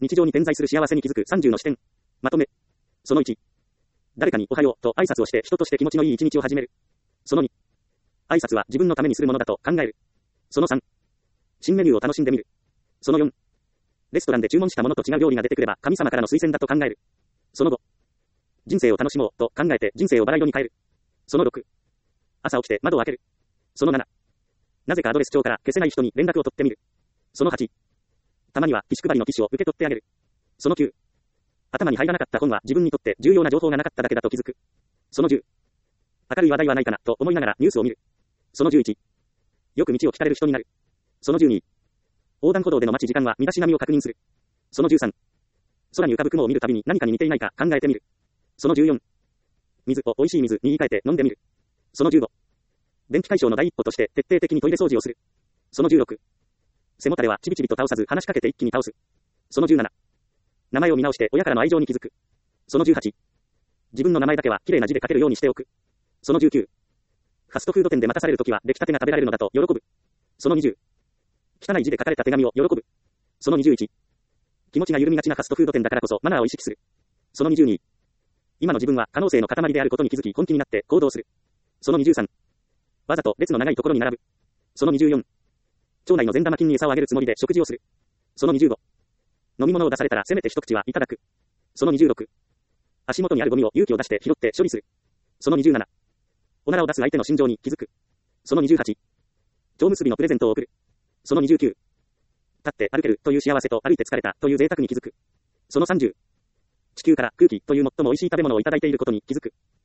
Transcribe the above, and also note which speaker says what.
Speaker 1: 日常に点在する幸せに気づく30の視点。まとめ。その1。誰かにおはようと挨拶をして人として気持ちのいい一日を始める。その2。挨拶は自分のためにするものだと考える。その3。新メニューを楽しんでみる。その4。レストランで注文したものと違う料理が出てくれば神様からの推薦だと考える。その5。人生を楽しもうと考えて人生をバラ色に変える。その6。朝起きて窓を開ける。その7。なぜかアドレス帳から消せない人に連絡を取ってみる。その8。たまにはティッシュ配りのティッシュを受け取ってあげる。その9。頭に入らなかった本は自分にとって重要な情報がなかっただけだと気づく。その10。明るい話題はないかなと思いながらニュースを見る。その11。よく道を聞かれる人になる。その12。横断歩道での待ち時間は身だしなみを確認する。その13。空に浮かぶ雲を見るたびに何かに似ていないか考えてみる。その14。水を美味しい水に言い換えて飲んでみる。その15。電気解消の第一歩として徹底的にトイレ掃除をする。その16。背もたれはちびちびと倒さず話しかけて一気に倒す。その17。名前を見直して親からの愛情に気づく。その18。自分の名前だけは綺麗な字で書けるようにしておく。その19。ファストフード店で待たされるときは出来たてが食べられるのだと喜ぶ。その20。汚い字で書かれた手紙を喜ぶ。その21。気持ちが緩みがちなファストフード店だからこそマナーを意識する。その22。今の自分は可能性の塊であることに気づき本気になって行動する。その23。わざと列の長いところに並ぶ。その24。腸内の善玉菌に餌をあげるつもりで食事をする。その25。飲み物を出されたらせめて一口はいただく。その26。足元にあるゴミを勇気を出して拾って処理する。その27。おならを出す相手の心情に気づく。その28。蝶結びのプレゼントを送る。その29。立って歩けるという幸せと歩いて疲れたという贅沢に気づく。その30。地球から空気という最も美味しい食べ物をいただいていることに気づく。